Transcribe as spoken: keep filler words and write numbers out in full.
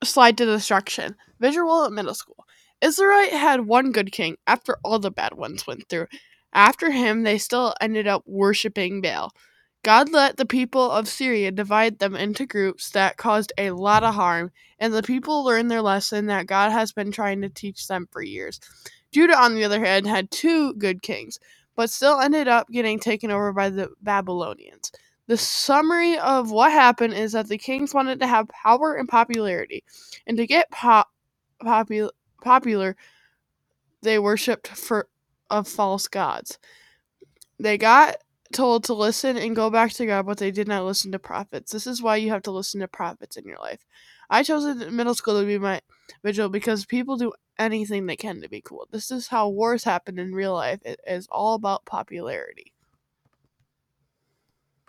slide to destruction. Visual at middle school. Israel had one good king after all the bad ones went through. After him, they still ended up worshipping Baal. God let the people of Syria divide them into groups that caused a lot of harm, and the people learned their lesson that God has been trying to teach them for years. Judah, on the other hand, had two good kings, but still ended up getting taken over by the Babylonians. The summary of what happened is that the kings wanted to have power and popularity, and to get pop, popu- popular, they worshipped for of false gods. They got told to listen and go back to God, but they did not listen to prophets. This is why you have to listen to prophets in your life. I chose in middle school to be my vigil because people do anything they can to be cool. This is how wars happen in real life. It is all about popularity.